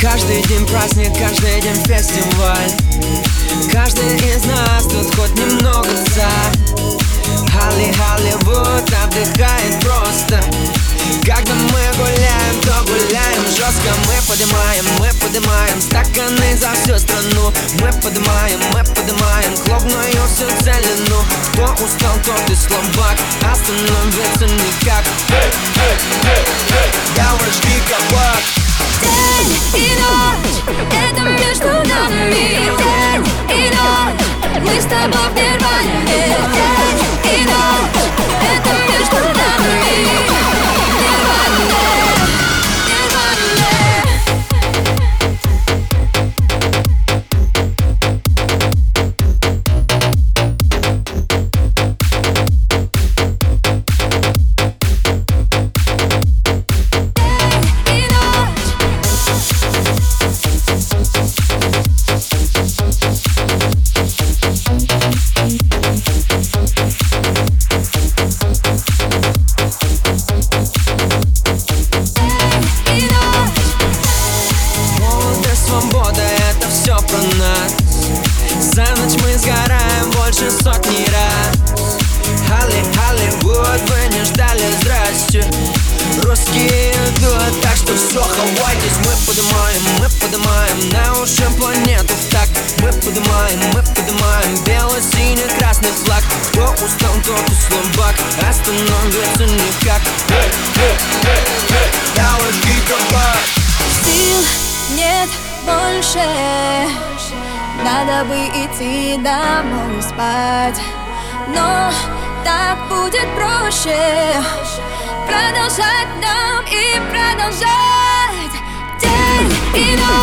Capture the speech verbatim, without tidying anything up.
Каждый день праздник, каждый день фестиваль. Каждый из нас тут хоть немного за. Холли, Холливуд отдыхает просто. Когда мы гуляем, то гуляем жестко. Мы поднимаем, мы поднимаем стаканы за всю страну. Мы поднимаем, мы поднимаем клубную всю целину. Кто устал, тот и слабак, остановиться никак. Девушки, кабак. День и ночь, это между нами. День и ночь, мы с тобой в нирване. День и ночь, это между нами. Свобода, это все про нас. За ночь мы сгораем больше сотни раз. Холли, Холливуд, вы не ждали, здрасте. Русские идут, так что все, хавайтесь. Мы поднимаем, мы поднимаем на уши планету в такт. Мы поднимаем, мы поднимаем бело-синий-красный флаг. Кто устал, тот и слабак, остановиться никак. Девушки, кабак. Сил нет больше, надо бы идти домой спать. Но так будет проще продолжать нам и продолжать. День и ночь.